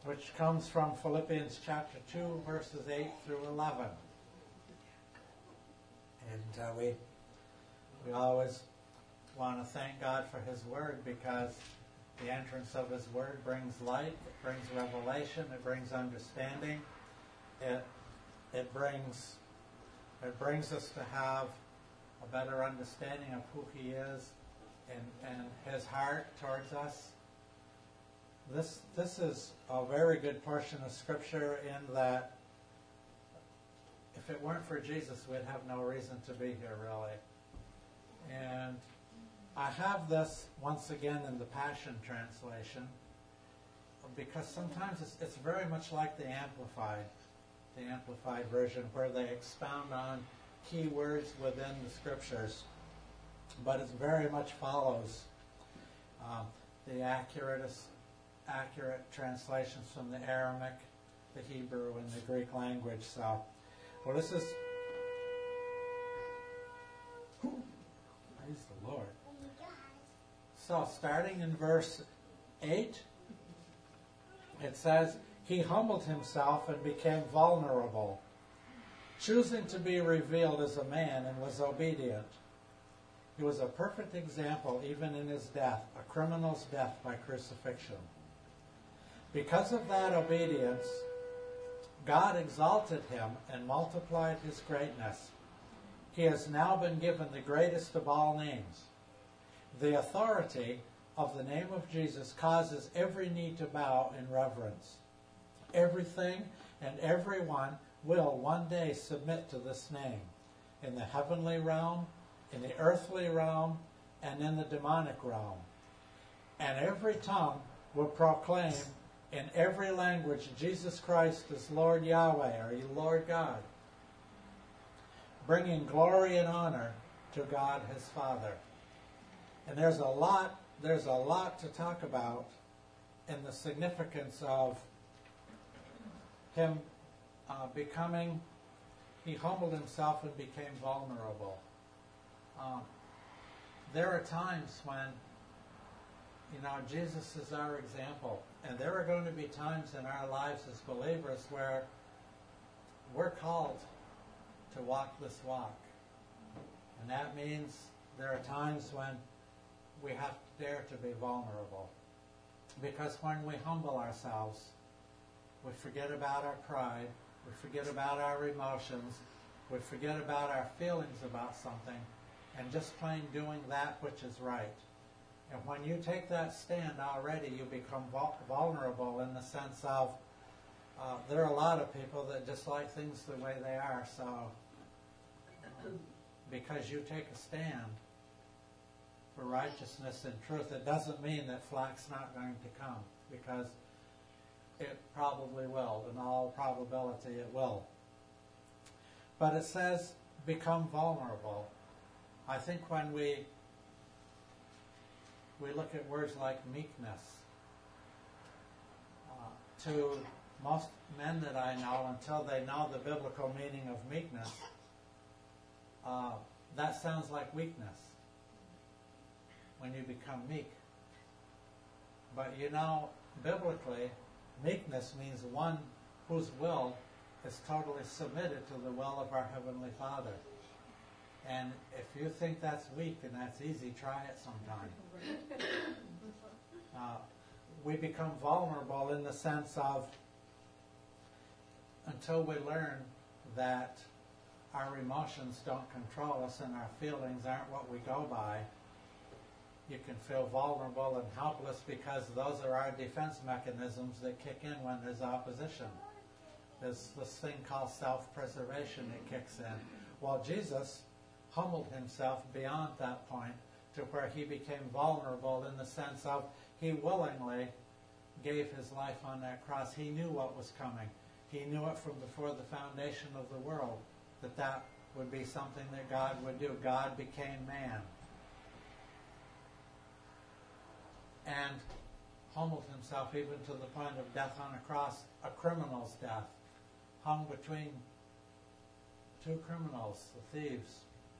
which comes from Philippians chapter 2, verses 8 through 11. And we always want to thank God for His Word, because the entrance of His Word brings light, it brings revelation, it brings understanding, it brings us to have a better understanding of who He is and His heart towards us. This is a very good portion of Scripture, in that if it weren't for Jesus, we'd have no reason to be here, really. And I have this once again in the Passion Translation, because sometimes it's very much like the Amplified version, where they expound on key words within the Scriptures, but it very much follows the accurate translations from the Aramaic, the Hebrew, and the Greek language. So, well, this is, praise the Lord. So, starting in verse 8, it says, "He humbled himself and became vulnerable, choosing to be revealed as a man, and was obedient. He was a perfect example even in his death, a criminal's death by crucifixion. Because of that obedience, God exalted him and multiplied his greatness. He has now been given the greatest of all names. The authority of the name of Jesus causes every knee to bow in reverence. Everything and everyone will one day submit to this name, in the heavenly realm, in the earthly realm, and in the demonic realm. And every tongue will proclaim in every language, Jesus Christ is Lord Yahweh, or Lord God, bringing glory and honor to God his Father." And there's a lot to talk about in the significance of him he humbled himself and became vulnerable. There are times when, Jesus is our example, and there are going to be times in our lives as believers where we're called to walk this walk. And that means there are times when we have to dare to be vulnerable. Because when we humble ourselves, we forget about our pride, we forget about our emotions, we forget about our feelings about something, and just plain doing that which is right. And when you take that stand already, you become vulnerable in the sense of there are a lot of people that just like things the way they are. So because you take a stand for righteousness and truth, it doesn't mean that flack's not going to come, because it probably will. In all probability, it will. But it says, become vulnerable. I think when we look at words like meekness, to most men that I know, until they know the biblical meaning of meekness, that sounds like weakness when you become meek. But biblically, meekness means one whose will is totally submitted to the will of our Heavenly Father. And if you think that's weak and that's easy, try it sometime. We become vulnerable in the sense of, until we learn that our emotions don't control us and our feelings aren't what we go by, you can feel vulnerable and helpless, because those are our defense mechanisms that kick in when there's opposition. There's this thing called self-preservation that kicks in. Well, Jesus humbled himself beyond that point to where he became vulnerable in the sense of he willingly gave his life on that cross. He knew what was coming. He knew it from before the foundation of the world, that would be something that God would do. God became man and humbled himself even to the point of death on a cross, a criminal's death, hung between two criminals, the thieves,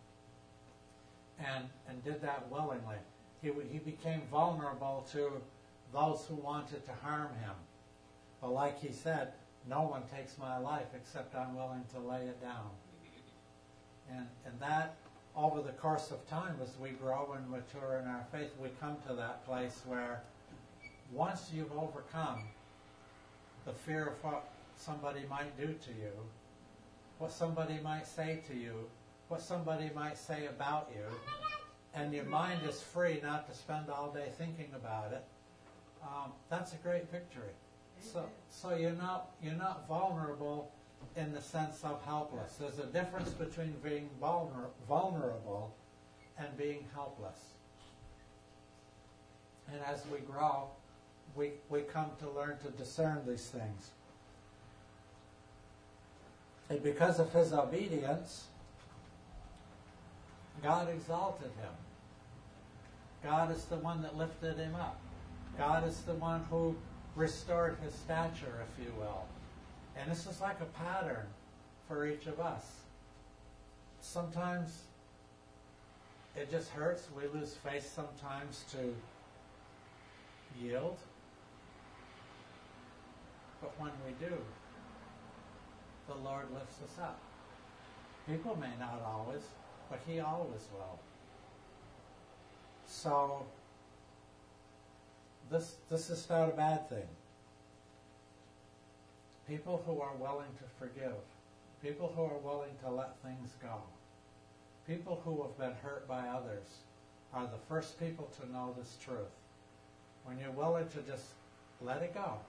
and did that willingly. He became vulnerable to those who wanted to harm him. The like he said, no one takes my life except I'm willing to lay it down. And that, over the course of time, as we grow and mature in our faith, we come to that place where once you've overcome the fear of what somebody might do to you, what somebody might say to you, what somebody might say about you, and your mind is free not to spend all day thinking about it, that's a great victory. So you're not vulnerable in the sense of helpless. There's a difference between being vulnerable and being helpless. And as we grow, we come to learn to discern these things. And because of his obedience, God exalted him. God is the one that lifted him up. God is the one who restored his stature, if you will. And this is like a pattern for each of us. Sometimes it just hurts. We lose faith sometimes to yield. But when we do, the Lord lifts us up. People may not always, but he always will. So, this is not a bad thing. People who are willing to forgive, people who are willing to let things go, people who have been hurt by others are the first people to know this truth. When you're willing to just let it go,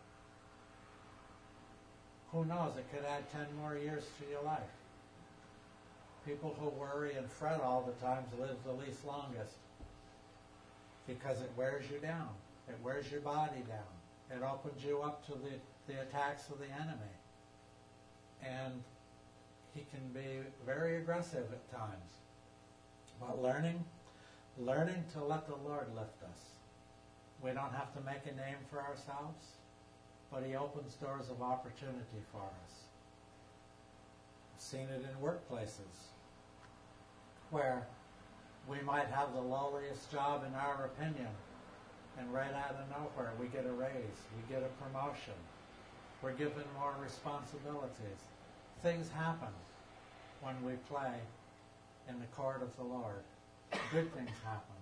who knows, it could add 10 more years to your life. People who worry and fret all the time live the least longest because it wears you down. It wears your body down. It opens you up to the attacks of the enemy. And he can be very aggressive at times. But learning to let the Lord lift us. We don't have to make a name for ourselves, but he opens doors of opportunity for us. I've seen it in workplaces where we might have the lowliest job in our opinion, and right out of nowhere we get a raise, we get a promotion, we're given more responsibilities. Things happen when we play in the court of the Lord. Good things happen.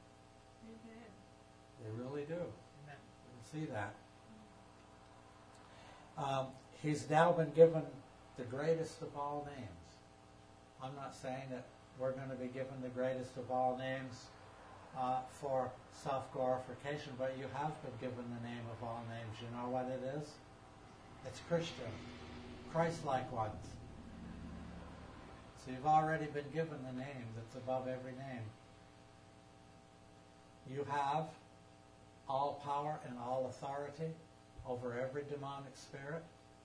They really do. You can see that. He's now been given the greatest of all names. I'm not saying that we're going to be given the greatest of all names for self-glorification, but you have been given the name of all names. You know what it is? It's Christian, Christ-like ones. So you've already been given the name that's above every name. You have all power and all authority over every demonic spirit,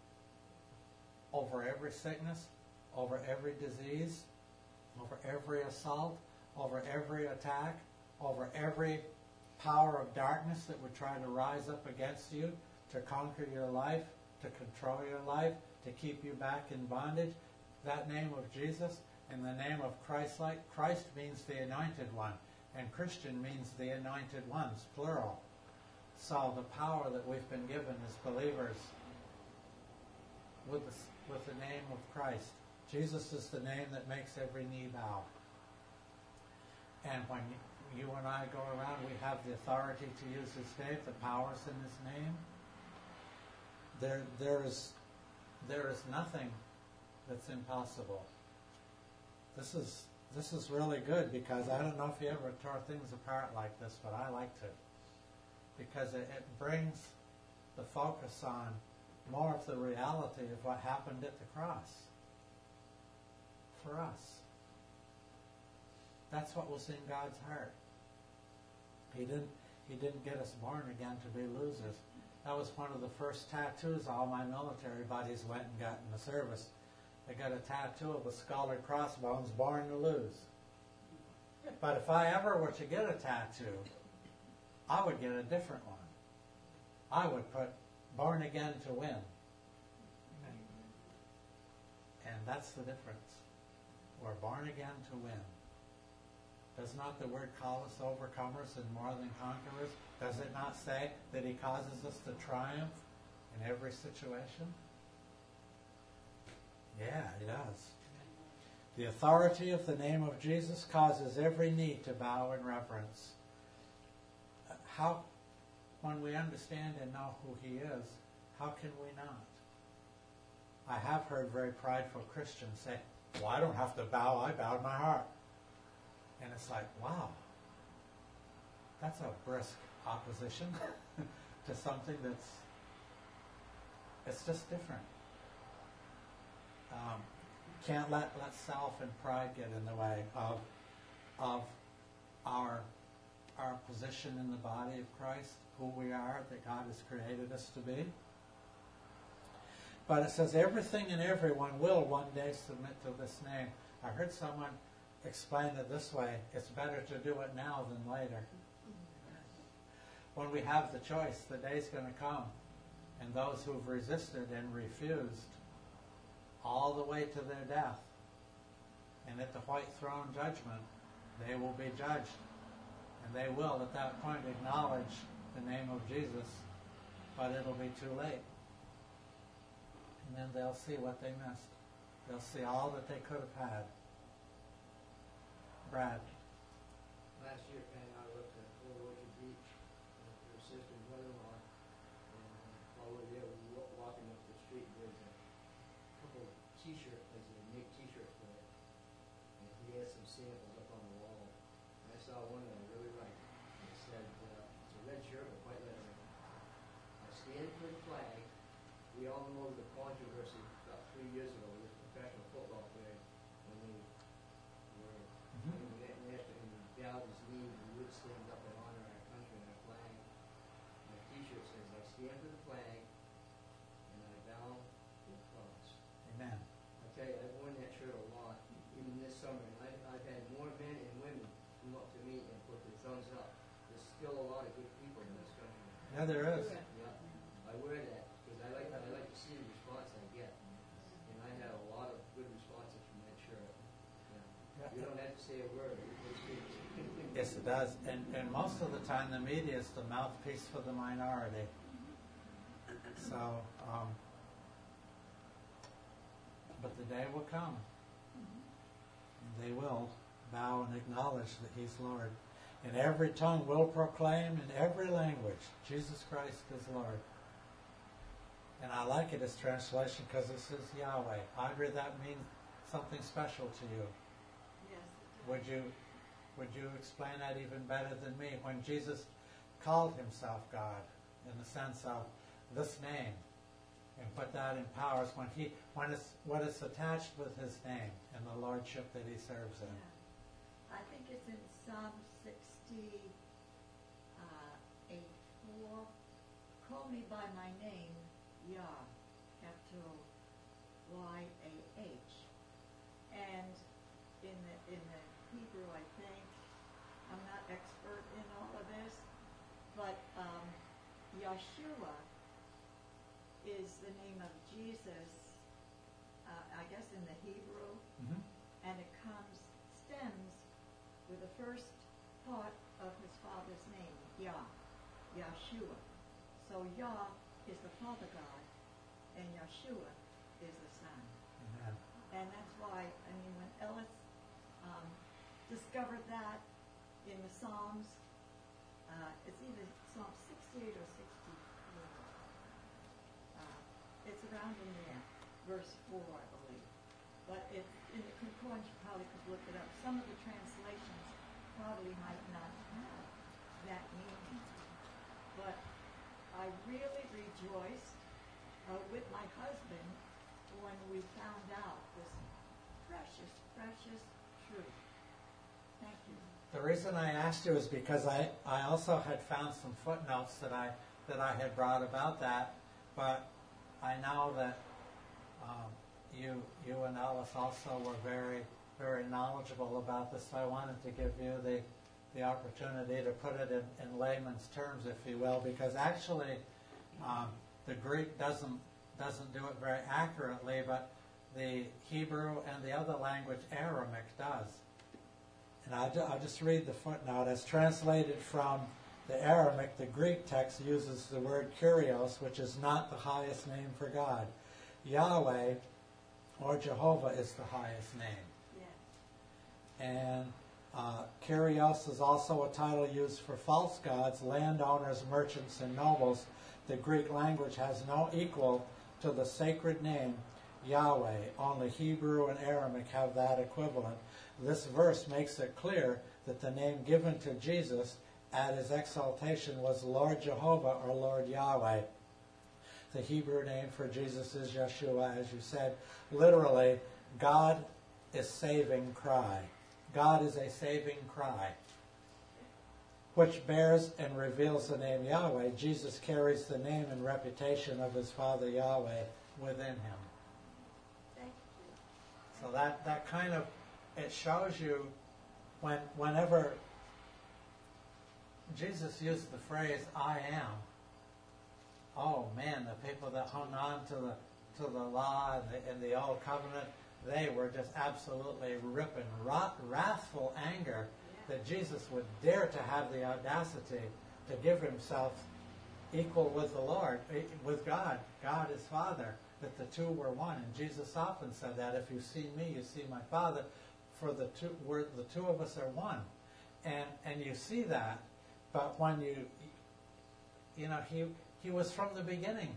over every sickness, over every disease, over every assault, over every attack, over every power of darkness that would try to rise up against you to conquer your life, to control your life, to keep you back in bondage. That name of Jesus and the name of Christ-like. Christ means the anointed one, and Christian means the anointed ones, plural. So the power that we've been given as believers with the name of Christ. Jesus is the name that makes every knee bow. And when you and I go around, we have the authority to use his name, the powers in his name. There is nothing that's impossible. This is really good, because I don't know if you ever tore things apart like this, but I like to. Because it brings the focus on more of the reality of what happened at the cross for us. That's what was in God's heart. He didn't get us born again to be losers. That was one of the first tattoos all my military buddies went and got in the service. They got a tattoo of a skull and crossbones, born to lose. But if I ever were to get a tattoo, I would get a different one. I would put born again to win. And that's the difference. We're born again to win. Does not the word call us overcomers and more than conquerors? Does it not say that he causes us to triumph in every situation? Yeah, he does. The authority of the name of Jesus causes every knee to bow in reverence. How, when we understand and know who he is, how can we not? I have heard very prideful Christians say, well, I don't have to bow, I bowed my heart. And it's like, wow, that's a brisk opposition to something it's just different. Can't let self and pride get in the way of our position in the body of Christ, who we are, that God has created us to be. But it says everything and everyone will one day submit to this name. I heard someone explain it this way: it's better to do it now than later. When we have the choice, the day's going to come, and those who've resisted and refused all the way to their death, and at the white throne judgment, they will be judged, and they will at that point acknowledge the name of Jesus, but it'll be too late. And then they'll see what they missed. They'll see all that they could have had. Brad. Last year, Pam and I looked at Old Orchard Beach with her sister and brother-in-law, and while we were there, we were walking up the street. There's a couple of T-shirt places that make T-shirts for it, and he had some samples up on the wall. And I saw one that I really liked. It said, it's a red shirt with white lettering. I stand for the flag. We all know the controversy about 3 years ago with a professional football player when they were in Dowd's knee, we would stand up and honor our country and our flag. My T-shirt says, I stand for the flag and I bow to the cross. Amen. I tell you, I've worn that shirt a lot, even this summer, and I've had more men and women come up to me and put their thumbs up. There's still a lot of good people in this country. Yeah, there is. Yeah, I wear that because I like to see the response I get, and I had a lot of good responses from that shirt. Yeah. You don't have to say a word. It speaks. Yes, it does. And most of the time, the media is the mouthpiece for the minority. So, but the day will come. They will bow and acknowledge that he's Lord. And every tongue will proclaim in every language, Jesus Christ is Lord. And I like it as translation because it says Yahweh. Audrey, that means something special to you. Yes. Would you explain that even better than me? When Jesus called himself God, in the sense of this name, and put that in powers, when it's attached with his name and the lordship that he serves in. Yeah. I think it's in Psalm 68:4. Call me by my name, Yah, capital Y-A-H. And in the Hebrew, I think, I'm not expert in all of this, but Yeshua is the name of Jesus, I guess in the Hebrew, and it stems with the first part of his father's name, Yah, Yeshua. So Yah is the Father God, and Yeshua is the Son. Amen. And that's why, when Ellis discovered that in the Psalms, it's either Psalm 68 or 64. It's around in there, verse 4, I believe. But in the concordance, you probably could look it up. Some of the translations probably might not have that meaning. But I really rejoiced with my husband when we found out this precious, precious truth. Thank you. The reason I asked you is because I also had found some footnotes that I had brought about that, but I know that you and Alice also were very, very knowledgeable about this, so I wanted to give you the opportunity to put it in layman's terms, if you will, because actually the Greek doesn't do it very accurately, but the Hebrew and the other language, Aramaic, does. And I'll just read the footnote. As translated from The Aramaic, the Greek text, uses the word kurios, which is not the highest name for God. Yahweh, or Jehovah, is the highest name. Yeah. And kurios is also a title used for false gods, landowners, merchants, and nobles. The Greek language has no equal to the sacred name Yahweh. Only Hebrew and Aramaic have that equivalent. This verse makes it clear that the name given to Jesus at his exaltation was Lord Jehovah or Lord Yahweh. The Hebrew name for Jesus is Yeshua, as you said. Literally, God is saving cry. God is a saving cry, which bears and reveals the name Yahweh. Jesus carries the name and reputation of his Father Yahweh within him. Thank you. So that kind of, it shows you whenever Jesus used the phrase "I am." Oh man, the people that hung on to the law and the old covenant, they were just absolutely ripping wrathful anger that Jesus would dare to have the audacity to give himself equal with the Lord, with God, God his Father, that the two were one. And Jesus often said that, if you see me, you see my Father, for the two of us are one. And you see that, but when he was from the beginning.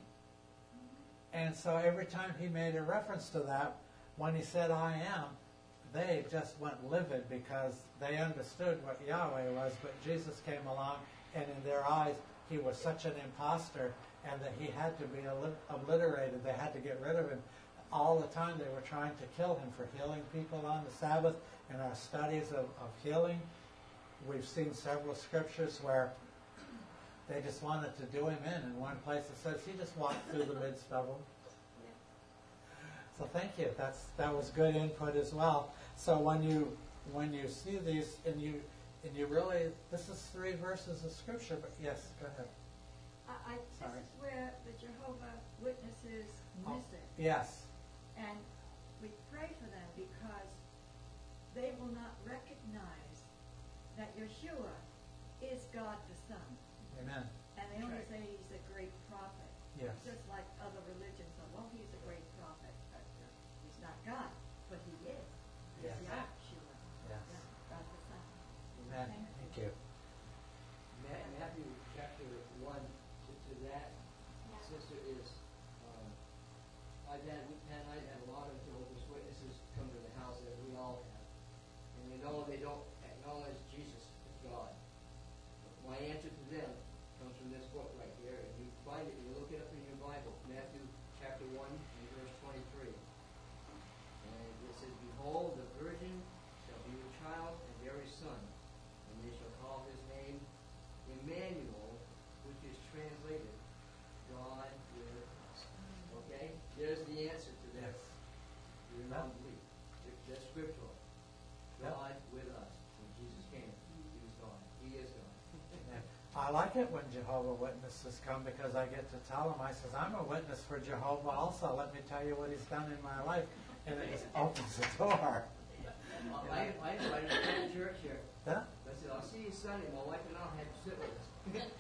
And so every time he made a reference to that, when he said "I am," they just went livid because they understood what Yahweh was, but Jesus came along, and in their eyes, he was such an imposter, and that he had to be obliterated. They had to get rid of him. All the time they were trying to kill him for healing people on the Sabbath. In our studies of healing, we've seen several scriptures where they just wanted to do him in. In one place it says he just walked through the midst of them. So thank you. That was good input as well. So when you see these and you really, this is 3 verses of scripture. But yes, go ahead. This is where the Jehovah Witnesses miss it. Yes. And we pray for them because they will not recognize that Yeshua is God the Son. Amen. And they only say he's a great prophet. Yes. Just like other religions say, well, he's a great prophet. But he's not God, but he is. He's Yes. Yahshua. Yes. Yeah, God the Son. Amen. Thank you. Matthew chapter 1 to that, sister, is I've had a lot of Jehovah's Witnesses come to the house, as we all have, and they know they don't acknowledge Jesus as God. But my answer to them comes from this book right here, and you find it, you look it up in your Bible, Matthew chapter 1 and verse 23. And it says, "Behold, the virgin shall be with child and bear a son, and they shall call his name Emmanuel," which is translated, God with us. Okay? There's the answer to this. Your non-belief. That's scriptural. God with us. When Jesus came, he was God. He is God. I like it when Jehovah Witnesses come because I get to tell them, I says, I'm a witness for Jehovah also. Let me tell you what he's done in my life. And it just opens the door. I invited him to church here. Yeah? I said, I'll see you Sunday. My wife and I'll have to sit with us.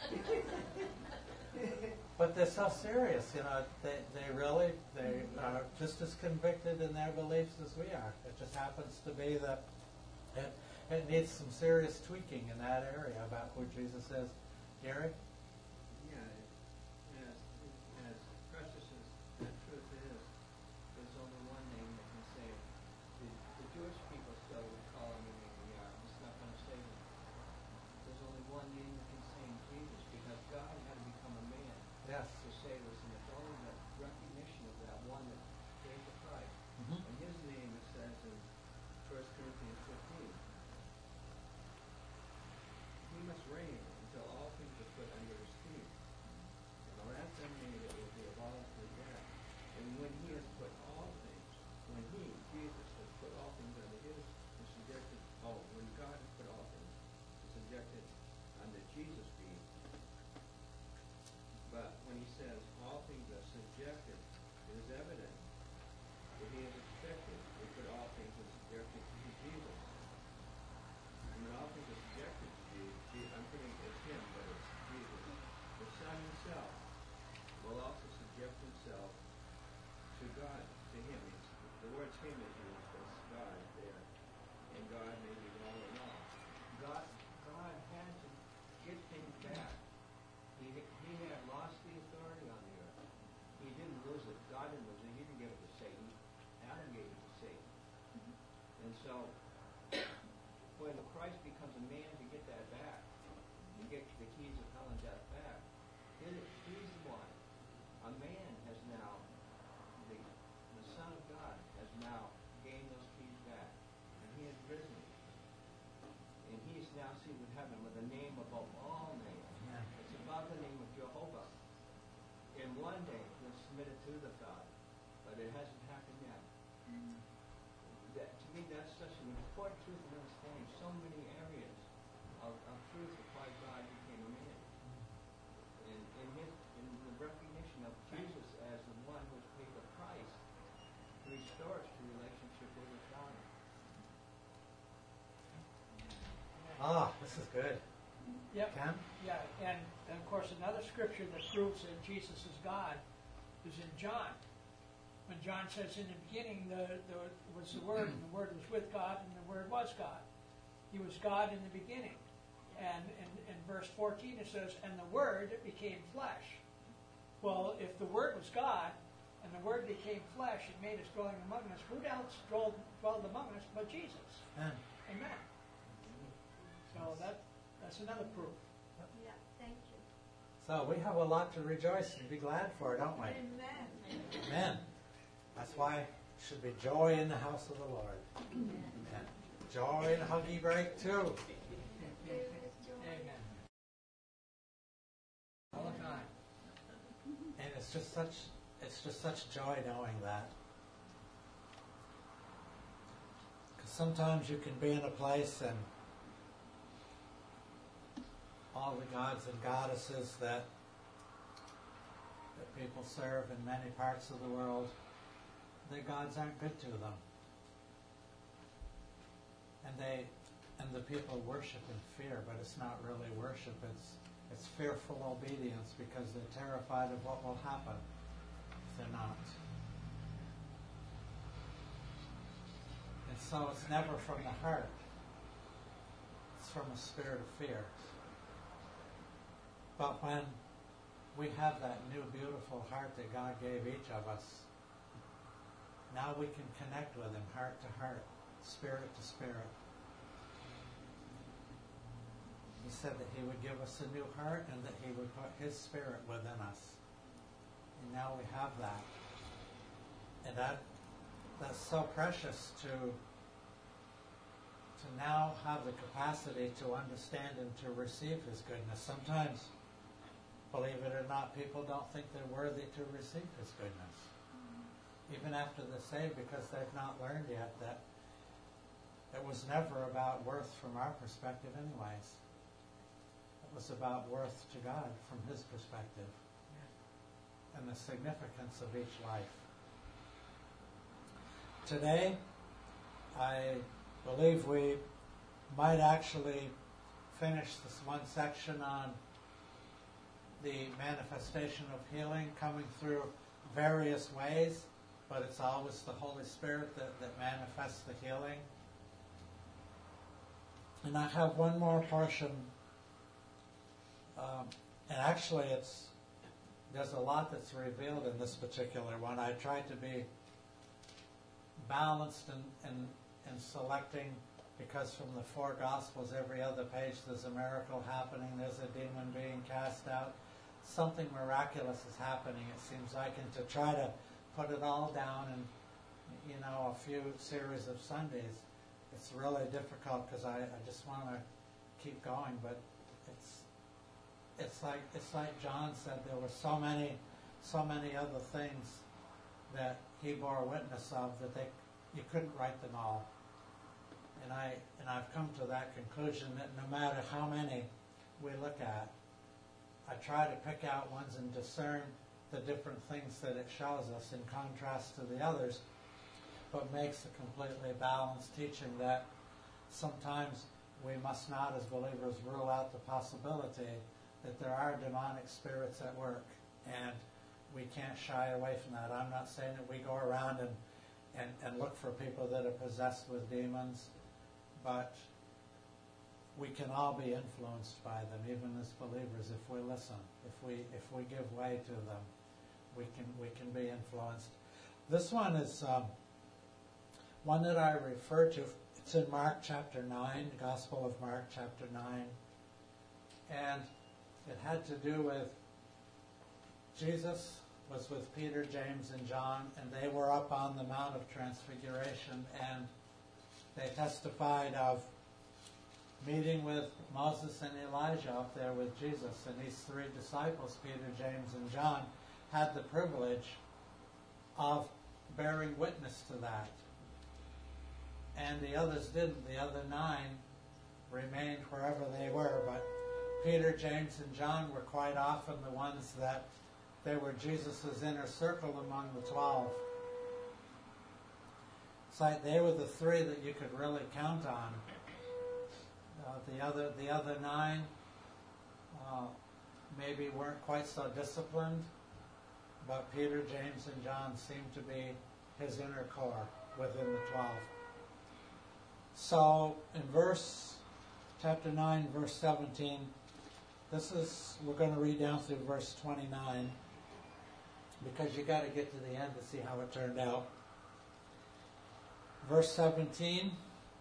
But they're so serious, they really are just as convicted in their beliefs as we are. It just happens to be that it needs some serious tweaking in that area about who Jesus is. Gary? Yeah, as precious as the truth is, there's only one name that can save. The Jewish people still would call him Yah. It's not going to save them. There's only one name that can save Jesus, because God had to become a man Yes. to save us, and it's only the recognition of that one that paid the price. Mhm. And his name, it says in 1 Corinthians 15, he must reign until all things are put under Lord's hymn is used as God there, and God may be all along. God had to get things back. He had lost the authority on the earth. He didn't lose it. God didn't lose it. He didn't give it to Satan. Adam gave it to Satan. And so, when Christ becomes a man to get that back, to get the keys of hell and death back, he's the one. A man has now, the Son of God has now gained those keys back. And he has risen. And he is now seated in heaven with a name above all names. Yeah. It's above the name of Jehovah. And one day he'll submit it to the Father. But it hasn't happened yet. To me, that's such an important truth in understanding so many areas of truth of why God became a man. In the recognition of Jesus as the one who has paid the price to restore us to relationship with the Father. Ah, this is good. Yep. Ken? Yeah, and of course another scripture that proves that Jesus is God is in John. When John says, in the beginning was the Word, and the Word was with God, and the Word was God. He was God in the beginning. And in verse 14 it says, and the Word became flesh. Well, if the Word was God, and the Word became flesh, it made His dwelling among us, who else dwelled among us but Jesus? Amen. Amen. So that's another proof. Yeah, thank you. So we have a lot to rejoice and be glad for, don't we? Amen. Amen. That's why it should be joy in the house of the Lord. Amen. Amen. Joy and huggy break too. Amen. All the time. And it's just such joy knowing that. Because sometimes you can be in a place and all the gods and goddesses that people serve in many parts of the world, their gods aren't good to them. And the people worship in fear, but it's not really worship, it's fearful obedience because they're terrified of what will happen if they're not. And so it's never from the heart. It's from a spirit of fear. But when we have that new beautiful heart that God gave each of us, now we can connect with Him heart to heart, spirit to spirit. He said that He would give us a new heart and that He would put His Spirit within us. And now we have that. And that's so precious to now have the capacity to understand and to receive His goodness. Sometimes, believe it or not, people don't think they're worthy to receive His goodness. Even after they're saved, because they've not learned yet that it was never about worth from our perspective anyways. It was about worth to God from His perspective and the significance of each life. Today, I believe we might actually finish this one section on the manifestation of healing coming through various ways, but it's always the Holy Spirit that manifests the healing. And I have one more portion, and actually there's a lot that's revealed in this particular one. I tried to be balanced in selecting, because from the four Gospels, every other page there's a miracle happening, there's a demon being cast out, something miraculous is happening, it seems like, and to try to put it all down in, a few series of Sundays, it's really difficult because I just want to keep going, but it's like John said, there were so many other things that he bore witness of that you couldn't write them all. And I've come to that conclusion that no matter how many we look at, I try to pick out ones and discern the different things that it shows us in contrast to the others, but makes a completely balanced teaching that sometimes we must not, as believers, rule out the possibility that there are demonic spirits at work, and we can't shy away from that. I'm not saying that we go around and look for people that are possessed with demons, but we can all be influenced by them, even as believers, if we listen, if we give way to them, we can be influenced. This one is one that I refer to. It's in Mark chapter 9, Gospel of Mark chapter 9, and it had to do with Jesus was with Peter, James, and John, and they were up on the Mount of Transfiguration, and they testified of meeting with Moses and Elijah up there with Jesus. And these three disciples, Peter, James, and John, had the privilege of bearing witness to that. And the others didn't. The other 9 remained wherever they were, but Peter, James, and John were quite often the ones that they were Jesus' inner circle among the 12. It's like they were the 3 that you could really count on. The other 9 maybe weren't quite so disciplined, but Peter, James, and John seemed to be his inner core within the 12. So in chapter 9, verse 17, we're going to read down through verse 29, because you got to get to the end to see how it turned out. Verse 17,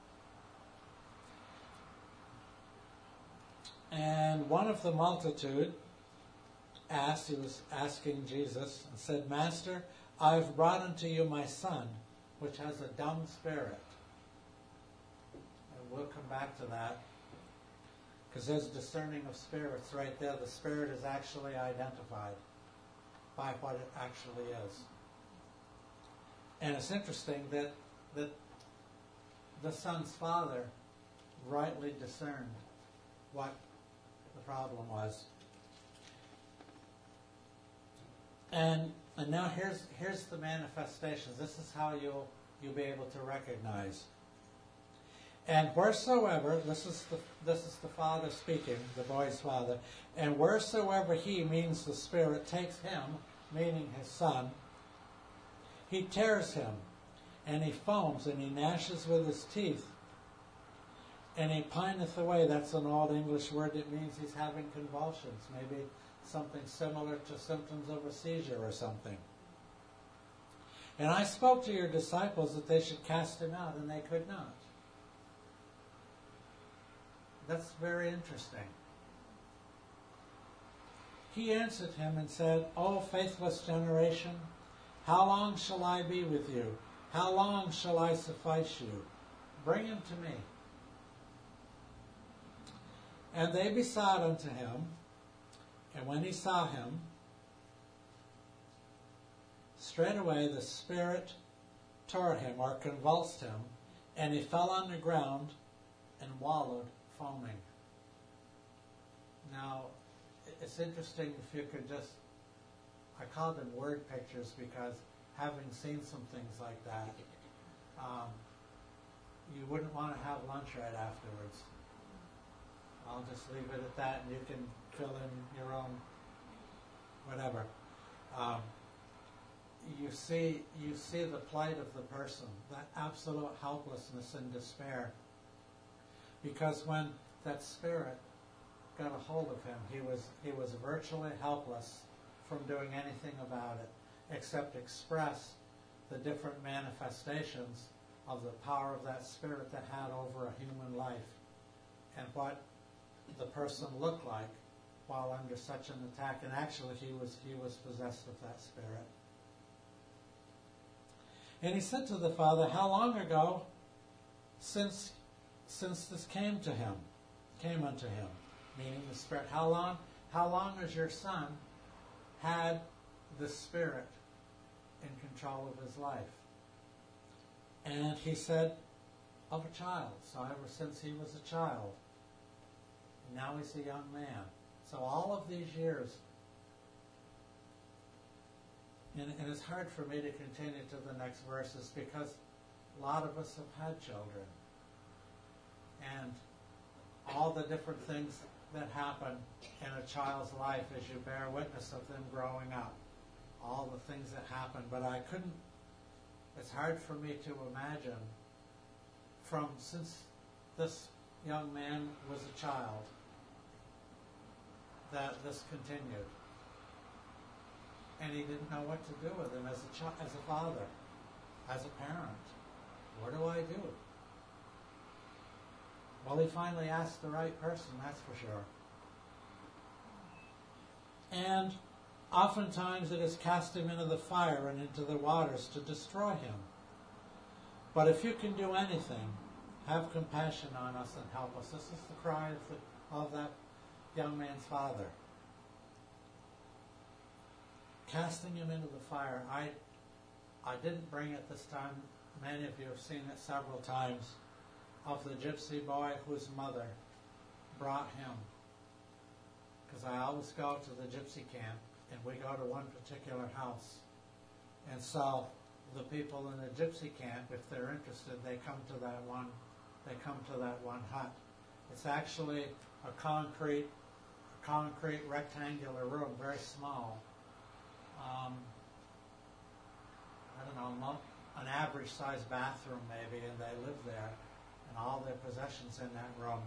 and one of the multitude he was asking Jesus, and said, Master, I've brought unto you my son, which has a dumb spirit. And we'll come back to that, because there's discerning of spirits right there. The spirit is actually identified by what it actually is. And it's interesting that the son's father rightly discerned what the problem was. And now here's the manifestations. This is how you'll be able to recognize. And wheresoever, this is the father speaking, the boy's father, and wheresoever he, means the spirit, takes him, meaning his son, he tears him, and he foams, and he gnashes with his teeth, and he pineth away. That's an old English word. It means he's having convulsions, maybe something similar to symptoms of a seizure or something. And I spoke to your disciples that they should cast him out, and they could not. That's very interesting. He answered him and said, O faithless generation, how long shall I be with you? How long shall I suffice you? Bring him to me. And they besought unto him, and when he saw him, straightway the spirit tore him, or convulsed him, and he fell on the ground and wallowed, foaming. Now, it's interesting if you could just, I call them word pictures, because having seen some things like that, you wouldn't want to have lunch right afterwards. I'll just leave it at that, and you can fill in your own whatever. You see the plight of the person, that absolute helplessness and despair. Because when that spirit got a hold of him, he was virtually helpless from doing anything about it, except express the different manifestations of the power of that spirit that had over a human life, and what the person looked like while under such an attack. And actually he was possessed of that spirit. And he said to the father, how long ago since this came unto him, meaning the spirit, how long has your son had the spirit in control of his life? And he said, of a child. So ever since he was a child. And now he's a young man. So all of these years, and it's hard for me to continue to the next verses, because a lot of us have had children. And all the different things that happen in a child's life as you bear witness of them growing up. All the things that happen. But I couldn't it's hard for me to imagine since this young man was a child that this continued. And he didn't know what to do with him as a father, as a parent. What do I do? Well, he finally asked the right person, that's for sure. And oftentimes it has cast him into the fire and into the waters to destroy him. But if you can do anything, have compassion on us and help us. This is the cry of that young man's father. Casting him into the fire. I didn't bring it this time. Many of you have seen it several times, of the gypsy boy whose mother brought him. Because I always go to the gypsy camp, and we go to one particular house. And so the people in the gypsy camp, if they're interested, they come to that one hut. It's actually a concrete rectangular room, very small. I don't know, an average sized bathroom maybe, and they live there, and all their possessions in that room.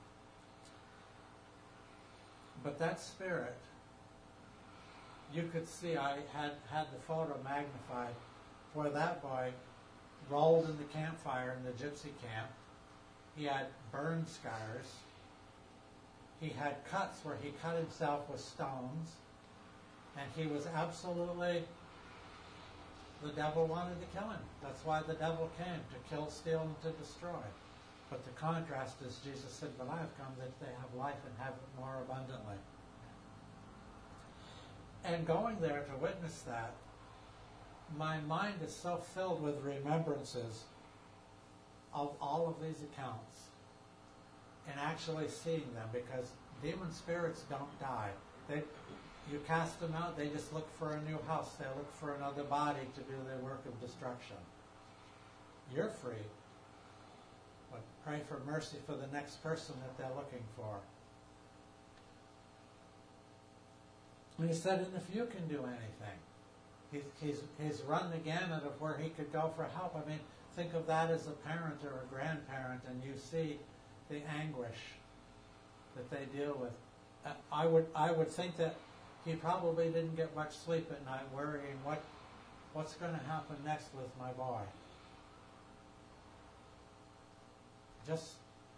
But that spirit, you could see, I had the photo magnified, where that boy rolled in the campfire in the gypsy camp. He had burn scars. He had cuts where he cut himself with stones. And he was absolutely, the devil wanted to kill him. That's why the devil came, to kill, steal, and to destroy. But the contrast is, Jesus said, but I have come that they have life and have it more abundantly. And going there to witness that, my mind is so filled with remembrances of all of these accounts and actually seeing them, because demon spirits don't die. You cast them out, they just look for a new house. They look for another body to do their work of destruction. You're free, but pray for mercy for the next person that they're looking for. And he said, and if you can do anything, he's run the gamut of where he could go for help. I mean, think of that as a parent or a grandparent, and you see the anguish that they deal with. I would think that he probably didn't get much sleep at night, worrying what's going to happen next with my boy. Just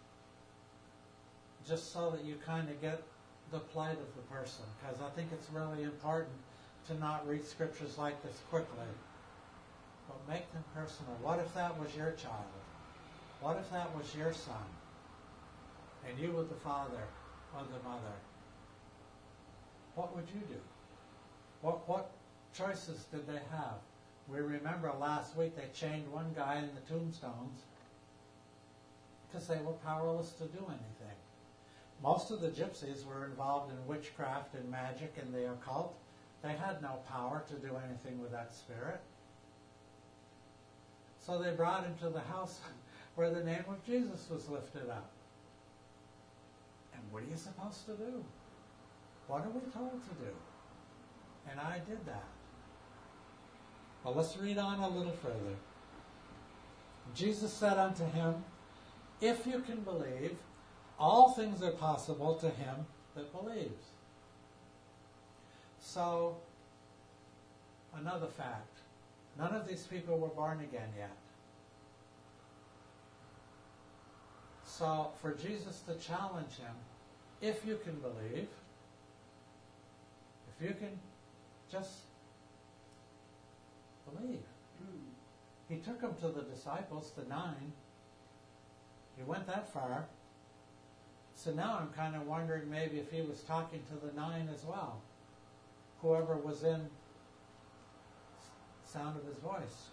so that you kind of get the plight of the person, because I think it's really important to not read scriptures like this quickly, but make them personal. What if that was your child? What if that was your son, and you were the father or the mother? What would you do? What choices did they have? We remember last week they chained one guy in the tombstones because they were powerless to do anything. Most of the gypsies were involved in witchcraft and magic and the occult. They had no power to do anything with that spirit. So they brought him to the house where the name of Jesus was lifted up. And what are you supposed to do? What are we told to do? And I did that. Well, let's read on a little further. Jesus said unto him, if you can believe, all things are possible to him that believes. So, another fact. None of these people were born again yet. So, for Jesus to challenge him, if you can believe, if you can just believe. He took them to the disciples, the 9. He went that far. So now I'm kind of wondering maybe if he was talking to the 9 as well. Whoever was in sound of his voice.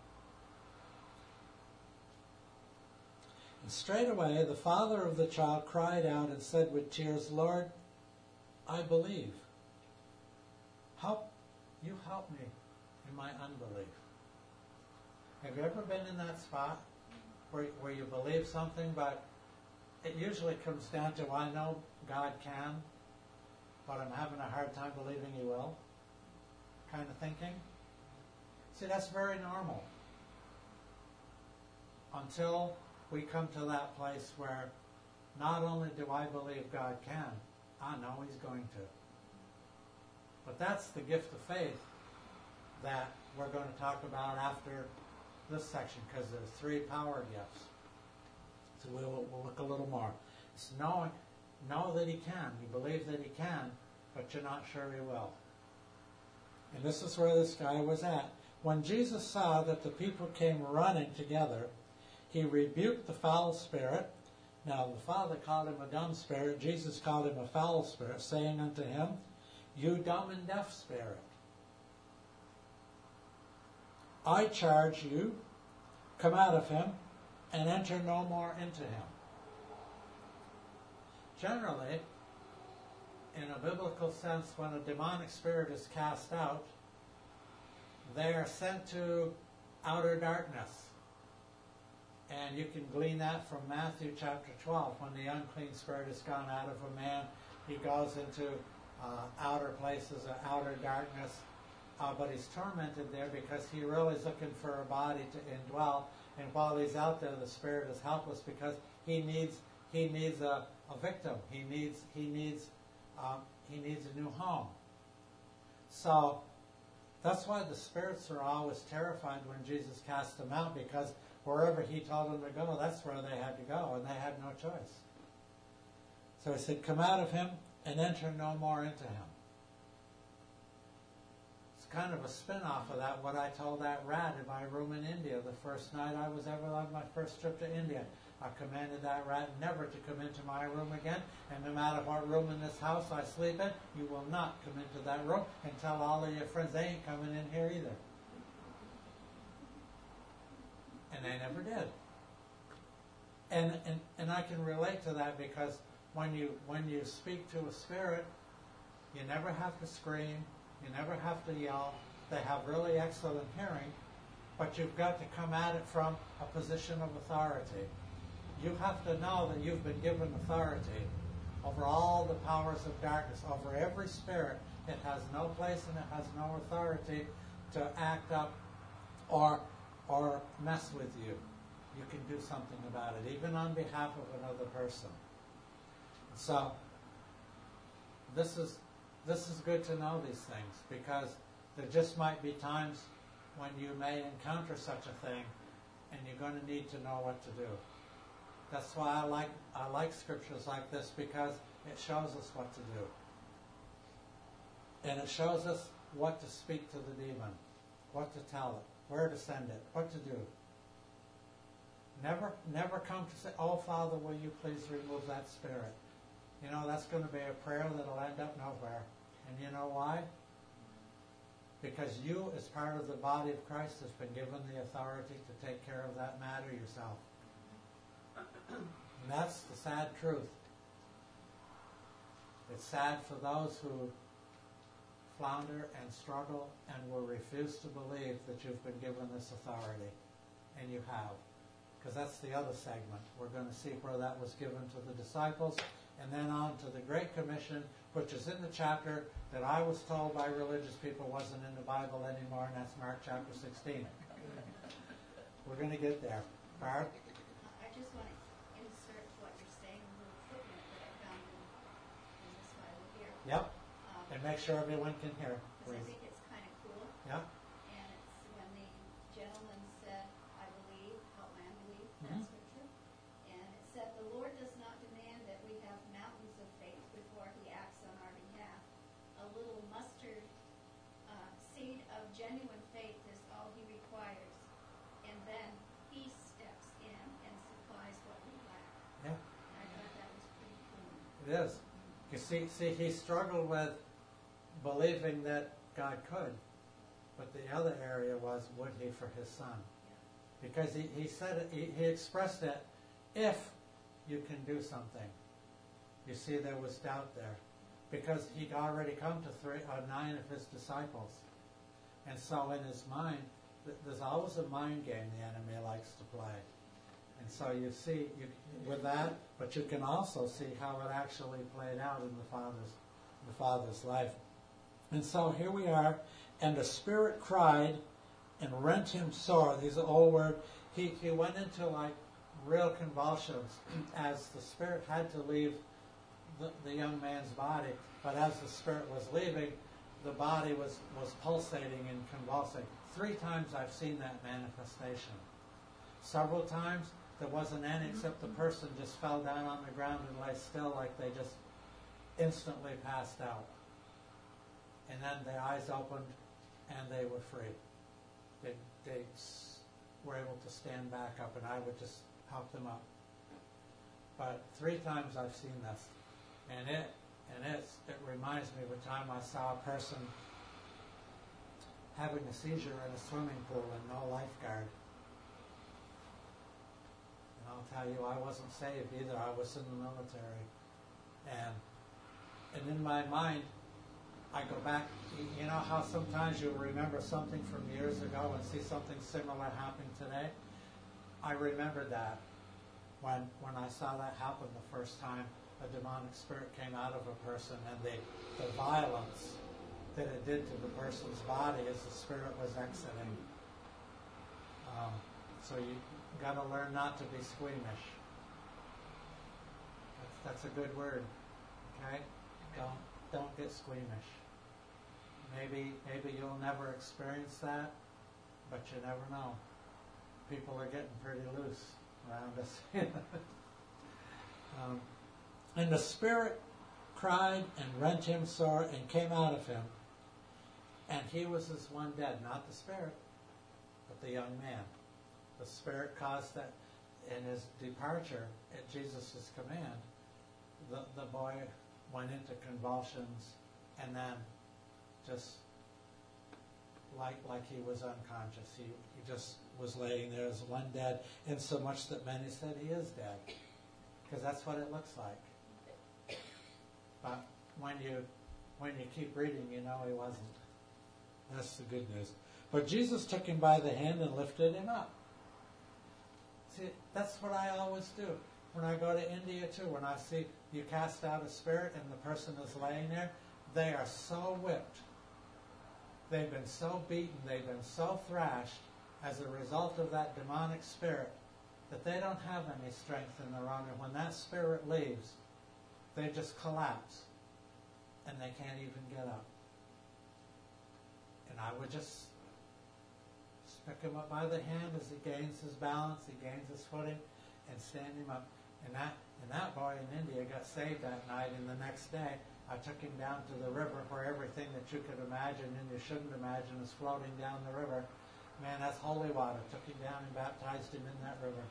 And straightway the father of the child cried out and said with tears, Lord, I believe. Help me in my unbelief. Have you ever been in that spot where you believe something, but it usually comes down to, I know God can, but I'm having a hard time believing he will, kind of thinking? See, that's very normal. until we come to that place where not only do I believe God can, I know He's going to. But that's the gift of faith that we're going to talk about after this section, because there's 3 power gifts. So we'll look a little more. It's know that He can. You believe that He can, but you're not sure He will. And this is where this guy was at. When Jesus saw that the people came running together, He rebuked the foul spirit. Now the Father called him a dumb spirit. Jesus called him a foul spirit, saying unto him, You dumb and deaf spirit, I charge you, come out of him, and enter no more into him. Generally, in a biblical sense, when a demonic spirit is cast out, they are sent to outer darkness. And you can glean that from Matthew chapter 12. When the unclean spirit is gone out of a man, he goes into outer places, outer darkness. But he's tormented there because he really is looking for a body to indwell. And while he's out there, the spirit is helpless because he needs a victim. He needs a new home. So that's why the spirits are always terrified when Jesus cast them out, because wherever he told them to go, that's where they had to go, and they had no choice. So he said, come out of him and enter no more into him. It's kind of a spin-off of that, what I told that rat in my room in India the first night I was ever on my first trip to India. I commanded that rat never to come into my room again, and no matter what room in this house I sleep in, you will not come into that room, and tell all of your friends they ain't coming in here either. And they never did. And I can relate to that, because when you speak to a spirit, you never have to scream, you never have to yell. They have really excellent hearing, but you've got to come at it from a position of authority. You have to know that you've been given authority over all the powers of darkness, over every spirit. It has no place and it has no authority to act up or mess with you. You can do something about it, even on behalf of another person. So this is good to know these things, because there just might be times when you may encounter such a thing, and you're going to need to know what to do. That's why I like scriptures like this, because it shows us what to do. And it shows us what to speak to the demon, what to tell it, where to send it, what to do. Never come to say, oh, Father, will you please remove that spirit? You know, that's going to be a prayer that'll end up nowhere. And you know why? Because you, as part of the body of Christ, has been given the authority to take care of that matter yourself. And that's the sad truth. It's sad for those who flounder and struggle and will refuse to believe that you've been given this authority. And you have. Because that's the other segment. We're going to see where that was given to the disciples, and then on to the Great Commission, which is in the chapter that I was told by religious people wasn't in the Bible anymore, and that's Mark chapter 16. We're going to get there. Barb? I just want to insert what you're saying, a little footnote that I found in this Bible here. Yep. And make sure everyone can hear. Because I think it's kind of cool. Yeah. And it's when the gentleman said, I believe, help my unbelief, that scripture. And it said, the Lord does not demand that we have mountains of faith before he acts on our behalf. A little mustard seed of genuine faith is all he requires. And then he steps in and supplies what we lack. Yeah. And I thought that was pretty cool. It is. You see, he struggled with believing that God could, but the other area was, would he for his son? Because he said it, he expressed it, if you can do something. You see, there was doubt there, because he'd already come to 9 of his disciples, and so in his mind, there's always a mind game the enemy likes to play. And so you see with that, but you can also see how it actually played out in the Father's life. And so here we are, and the Spirit cried, and rent him sore. These are all words. He went into like real convulsions as the spirit had to leave the young man's body. But as the spirit was leaving, the body was pulsating and convulsing. 3 times I've seen that manifestation. Several times there wasn't any except the person just fell down on the ground and lay still like they just instantly passed out. And then their eyes opened and they were free. They were able to stand back up, and I would just help them up. But 3 times I've seen this. And it reminds me of a time I saw a person having a seizure in a swimming pool and no lifeguard. And I'll tell you, I wasn't saved either. I was in the military. And in my mind, I go back, you know how sometimes you'll remember something from years ago and see something similar happening today? I remembered that when I saw that happen the first time. A demonic spirit came out of a person, and the violence that it did to the person's body as the spirit was exiting. So you got to learn not to be squeamish. That's a good word. Okay? Don't get squeamish. Maybe you'll never experience that, but you never know. People are getting pretty loose around us. And the spirit cried and rent him sore and came out of him. And he was as one dead, not the spirit, but the young man. The spirit caused that in his departure at Jesus' command, the boy went into convulsions and then just like he was unconscious. He just was laying there as one dead, insomuch that many said he is dead. Because that's what it looks like. But when you keep reading, you know he wasn't. That's the good news. But Jesus took him by the hand and lifted him up. See, that's what I always do. When I go to India too, when I see you cast out a spirit and the person is laying there, they are so whipped. They've been so beaten, they've been so thrashed as a result of that demonic spirit that they don't have any strength in their own. And when that spirit leaves, they just collapse and they can't even get up. And I would just pick him up by the hand as he gains his balance, he gains his footing, and stand him up. And that boy in India got saved that night, and the next day I took him down to the river where everything that you could imagine and you shouldn't imagine is floating down the river. Man, that's holy water. Took him down and baptized him in that river.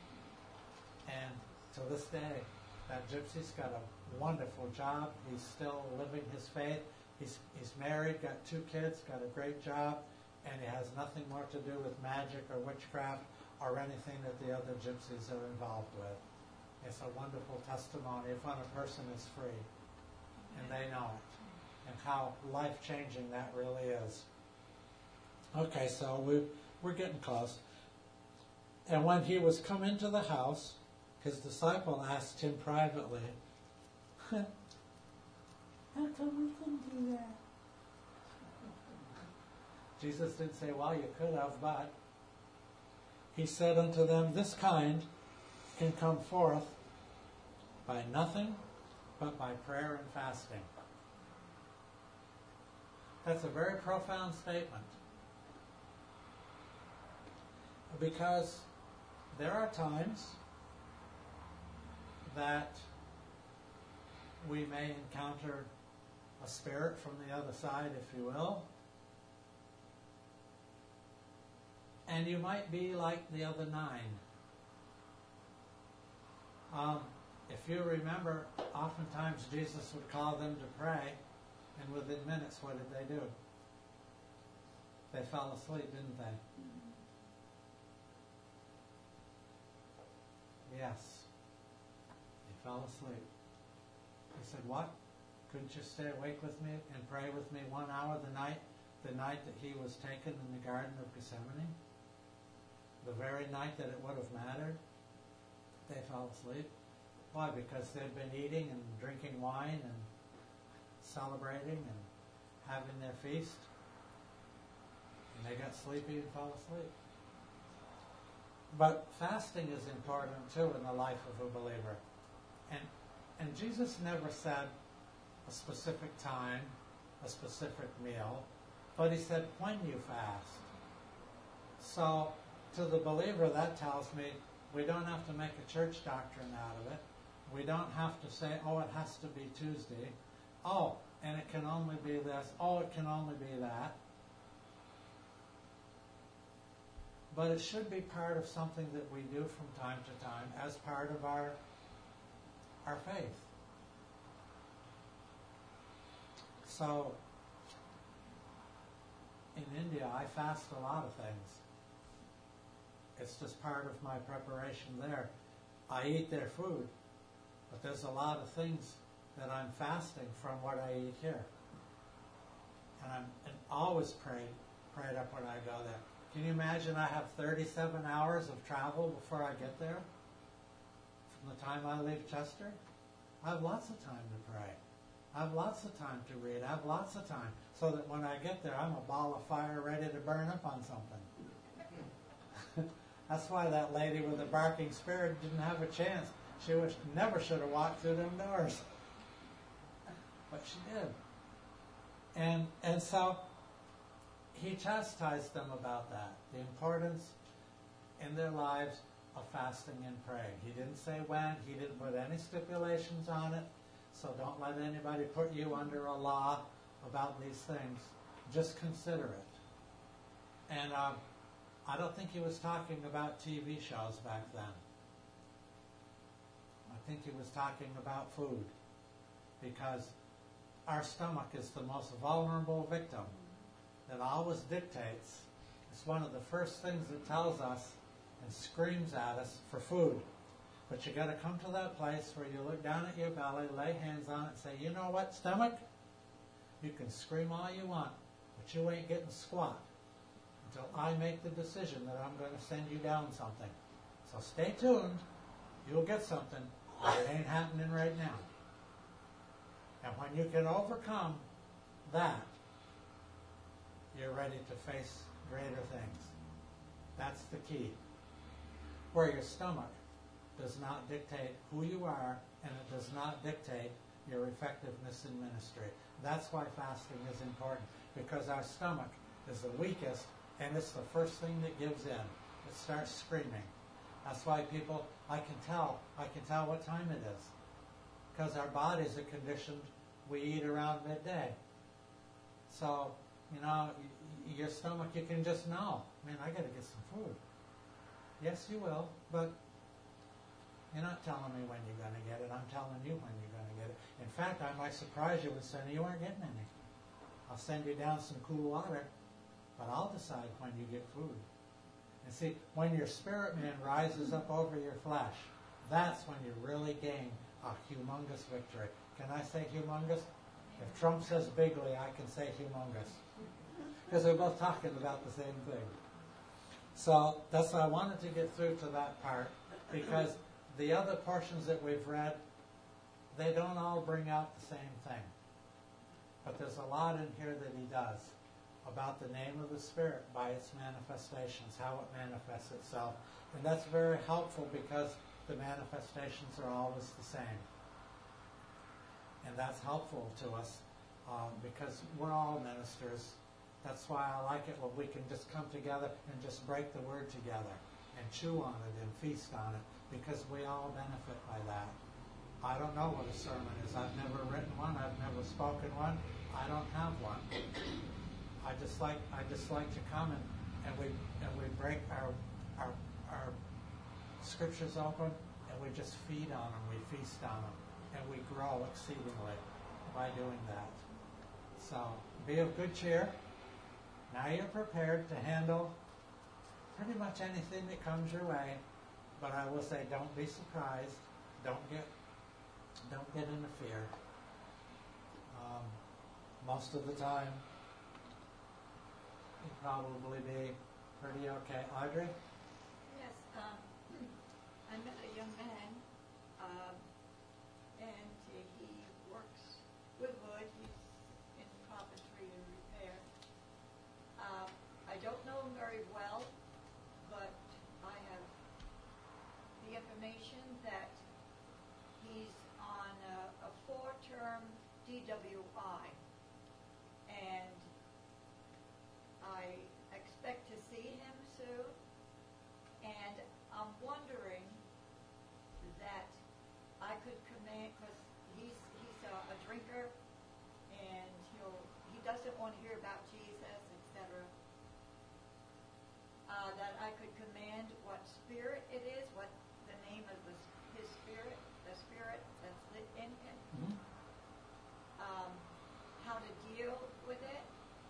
And to this day, that gypsy's got a wonderful job. He's still living his faith. He's married, got 2 kids, got a great job, and he has nothing more to do with magic or witchcraft or anything that the other gypsies are involved with. It's a wonderful testimony of when a person is free and they know it, and how life-changing that really is. Okay, so we're getting close. And when he was come into the house, his disciple asked him privately, how come we couldn't do that? Jesus didn't say, well, you could have, but he said unto them, this kind can come forth by nothing but by prayer and fasting. That's a very profound statement. Because there are times that we may encounter a spirit from the other side, if you will. And you might be like the other 9. If you remember, oftentimes Jesus would call them to pray, and within minutes, what did they do? They fell asleep, didn't they? Yes. They fell asleep. He said, what? Couldn't you stay awake with me and pray with me 1 hour the night that he was taken in the Garden of Gethsemane? The very night that it would have mattered? They fell asleep. Why? Because they'd been eating and drinking wine and celebrating and having their feast. And they got sleepy and fell asleep. But fasting is important too in the life of a believer. And Jesus never said a specific time, a specific meal, but he said when you fast. So to the believer, that tells me we don't have to make a church doctrine out of it. We don't have to say, oh, it has to be Tuesday. Oh, and it can only be this. Oh, it can only be that. But it should be part of something that we do from time to time as part of our faith. So, in India, I fast a lot of things. It's just part of my preparation there. I eat their food, but there's a lot of things that I'm fasting from what I eat here. And I'm always prayed up when I go there. Can you imagine I have 37 hours of travel before I get there? From the time I leave Chester? I have lots of time to pray. I have lots of time to read. I have lots of time. So that when I get there, I'm a ball of fire ready to burn up on something. That's why that lady with the barking spirit didn't have a chance. She never should have walked through them doors. But she did. And so he chastised them about that, the importance in their lives of fasting and praying. He didn't say when. He didn't put any stipulations on it. So don't let anybody put you under a law about these things. Just consider it. And I don't think he was talking about TV shows back then. I think he was talking about food. Because our stomach is the most vulnerable victim that always dictates. It's one of the first things that tells us and screams at us for food. But you got to come to that place where you look down at your belly, lay hands on it, and say, you know what, stomach? You can scream all you want, but you ain't getting squat until I make the decision that I'm going to send you down something. So stay tuned. You'll get something, but it ain't happening right now. And when you can overcome that, you're ready to face greater things. That's the key. Where your stomach does not dictate who you are, and it does not dictate your effectiveness in ministry. That's why fasting is important, because our stomach is the weakest, and it's the first thing that gives in. It starts screaming. That's why people, I can tell what time it is, because our bodies are conditioned. We eat around midday. So, your stomach, you can just know, man, I got to get some food. Yes, you will, but you're not telling me when you're going to get it. I'm telling you when you're going to get it. In fact, I might surprise you and say, you aren't getting any. I'll send you down some cool water, but I'll decide when you get food. And see, when your spirit man rises up over your flesh, that's when you really gain a humongous victory. Can I say humongous? If Trump says bigly, I can say humongous. Because we're both talking about the same thing. So that's why I wanted to get through to that part, because the other portions that we've read, they don't all bring out the same thing. But there's a lot in here that he does about the name of the Spirit by its manifestations, how it manifests itself. And that's very helpful because the manifestations are always the same. And that's helpful to us because we're all ministers. That's why I like it when we can just come together and just break the word together and chew on it and feast on it, because we all benefit by that. I don't know what a sermon is. I've never written one. I've never spoken one. I don't have one. I just like to come and we break our scriptures open, and we just feed on them. We feast on them, and we grow exceedingly by doing that. So be of good cheer. Now you're prepared to handle pretty much anything that comes your way. But I will say, don't be surprised. Don't get in the fear. Most of the time, you'll probably be pretty okay. Audrey? Yes, I met a young man, and he works with wood. He's in carpentry and repair. I don't food. And I'm wondering that I could command, because he's a drinker, and he doesn't want to hear about Jesus, etc. That I could command what spirit it is, what the name of his spirit, the spirit that's lit in him, Mhm. how to deal with it.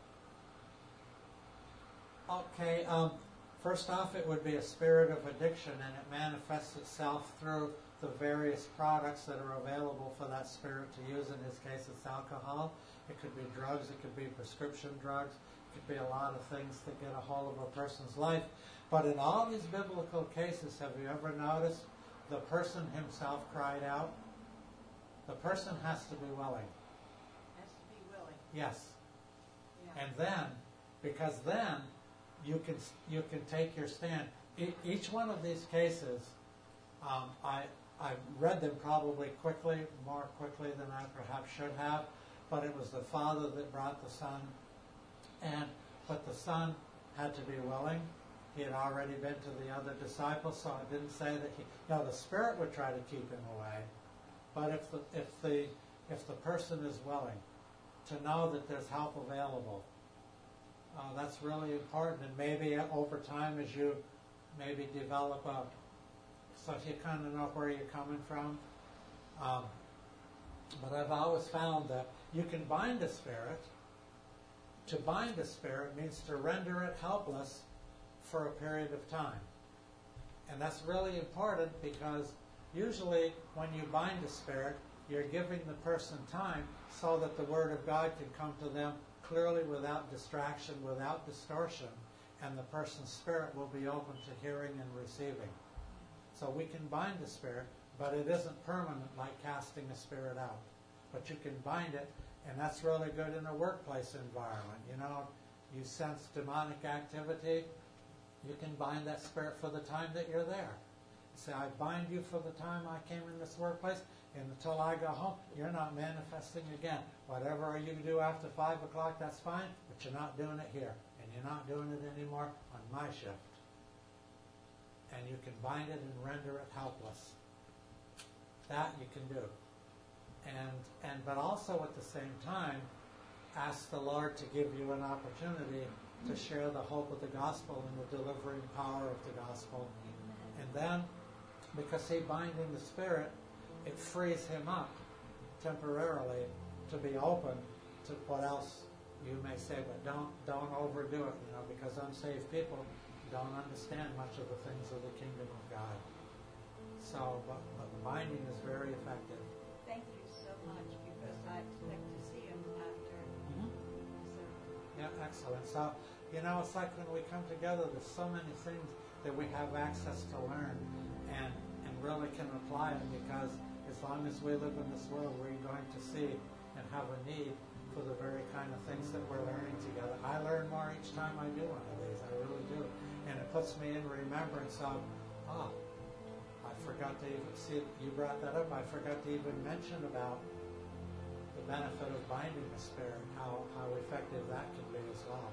Okay, first off, it would be a spirit of addiction, and it manifests itself through the various products that are available for that spirit to use. In his case, it's alcohol. It could be drugs. It could be prescription drugs. It could be a lot of things that get a hold of a person's life. But in all these biblical cases, have you ever noticed the person himself cried out? The person has to be willing. Has to be willing. Yes. Yeah. And then, because then you can take your stand. Each one of these cases, I read them probably more quickly than I perhaps should have, but it was the Father that brought the Son, but the Son had to be willing. He had already been to the other disciples, so it didn't say that the Spirit would try to keep him away, but if the person is willing to know that there's help available, that's really important. And maybe over time, as you maybe develop so you kind of know where you're coming from. But I've always found that you can bind a spirit. To bind a spirit means to render it helpless for a period of time. And that's really important, because usually when you bind a spirit, you're giving the person time so that the Word of God can come to them clearly, without distraction, without distortion, and the person's spirit will be open to hearing and receiving. So we can bind the spirit, but it isn't permanent like casting a spirit out. But you can bind it, and that's really good in a workplace environment. You sense demonic activity, you can bind that spirit for the time that you're there. Say, I bind you for the time I came in this workplace, and until I go home, you're not manifesting again. Whatever you do after 5 o'clock, that's fine, but you're not doing it here. And you're not doing it anymore on my shift. And you can bind it and render it helpless. That you can do. But also at the same time, ask the Lord to give you an opportunity to share the hope of the gospel and the delivering power of the gospel. And then, because he binding the spirit, it frees him up temporarily to be open to what else you may say, but don't overdo it, because unsaved people don't understand much of the things of the kingdom of God. So, but binding is very effective. Thank you so much, because I expect to see him after the service. Yeah, excellent. So, it's like when we come together, there's so many things that we have access to learn and really can apply it, because as long as we live in this world, we're going to see and have a need for the very kind of things that we're learning together. I learn more each time I do one of these. I really do. And it puts me in remembrance of, I forgot to even see, you brought that up, I forgot to even mention about the benefit of binding the spirit, how effective that can be as well.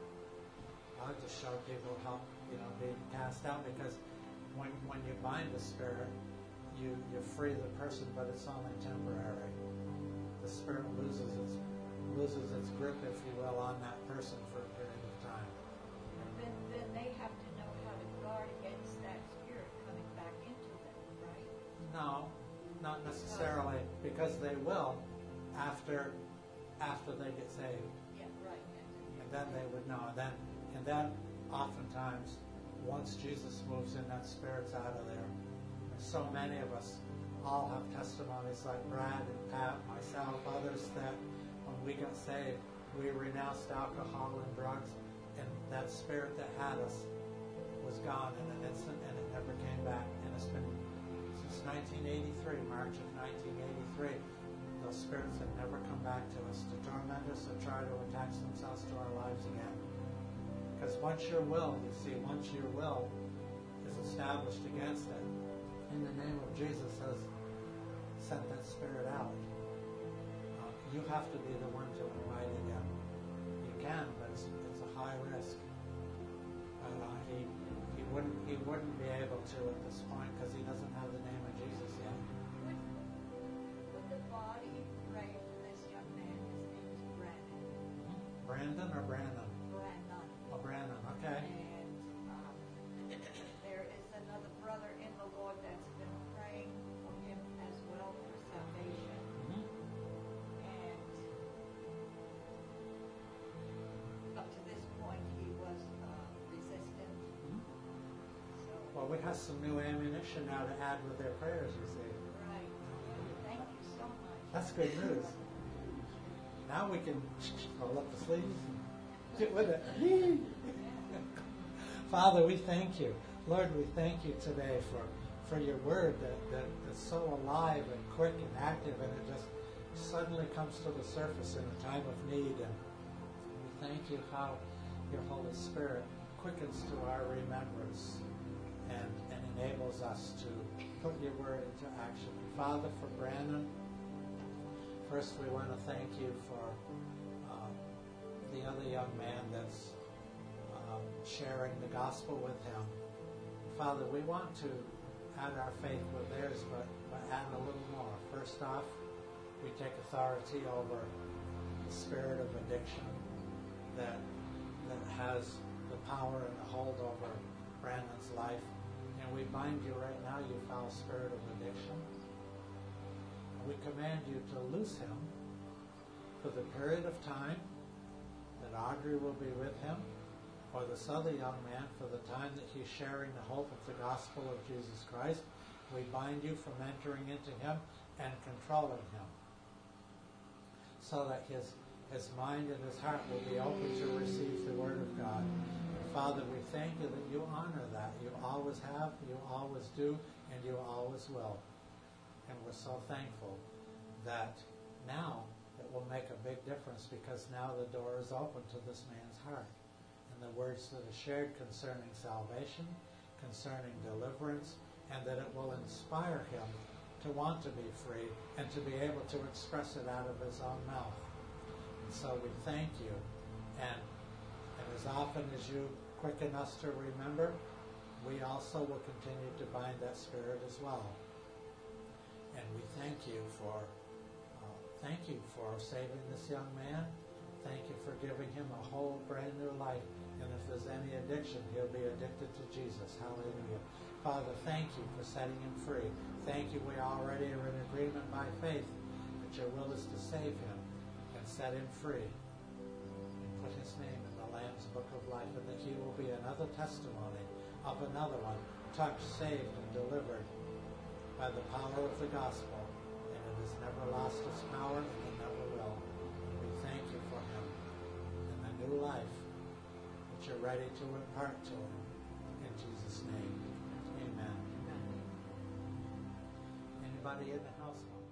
I just show people how, being cast out, because when you bind the spirit, you free the person, but it's only temporary. The spirit loses its grip, if you will, on that person for a period of time. And then they have to know how to guard against that spirit coming back into them, right? No, not necessarily, because they will after they get saved. Yeah, right. And then they would know. And then oftentimes, once Jesus moves in, that spirit's out of there. There's so many of us all have testimonies like Brad and Pat, myself, others, that when we got saved, we renounced alcohol and drugs, and that spirit that had us was gone in an instant, and it never came back. And it's been since 1983, March of 1983. Those spirits have never come back to us to torment us or try to attach themselves to our lives again. Because once your will is established against it, in the name of Jesus has sent that spirit out. You have to be the one to invite it in. You can, but it's a high risk. he wouldn't be able to at this point because he doesn't have the name of Jesus yet. Would the body pray for this young man? His name is Brandon. Brandon or Brandon? Brandon. Oh, Brandon, okay. And there is another brother in the Lord that's been praying for him as well for salvation. Mhm. And up to this point, he was resistant. So, Well, we have some new ammunition now to add with their prayers, you see. right. Thank you so much. That's good news. Now we can roll up the sleeves and get with it. Father, we thank you. Lord, we thank you today for your word that is so alive and quick and active, and it just suddenly comes to the surface in a time of need. And we thank you how your Holy Spirit quickens to our remembrance and enables us to put your word into action. Father, for Brandon, first we want to thank you for the other young man that's sharing the gospel with him. Father, we want to add our faith with theirs, but add a little more. First off, we take authority over the spirit of addiction that has the power and the hold over Brandon's life. And we bind you right now, you foul spirit of addiction. And we command you to loose him for the period of time that Audrey will be with him, or this other young man for the time that he's sharing the hope of the gospel of Jesus Christ. We bind you from entering into him and controlling him, so that his mind and his heart will be open to receive the word of God. And Father, we thank you that you honor that. You always have, you always do, and you always will. And we're so thankful that now it will make a big difference, because now the door is open to this man's heart. And the words that are shared concerning salvation, concerning deliverance, and that it will inspire him to want to be free and to be able to express it out of his own mouth. And so we thank you. And as often as you quicken us to remember, we also will continue to bind that spirit as well. And we thank you for saving this young man. Thank you for giving him a whole brand new life. And if there's any addiction, he'll be addicted to Jesus. Hallelujah. Father, thank you for setting him free. Thank you, we already are in agreement by faith that your will is to save him and set him free and put his name in the Lamb's Book of Life, and that he will be another testimony of another one touched, saved, and delivered by the power of the gospel. And it has never lost its power, and it never will. We thank you for him and the new life that you're ready to impart to him. In Jesus' name, amen. Anybody in the house?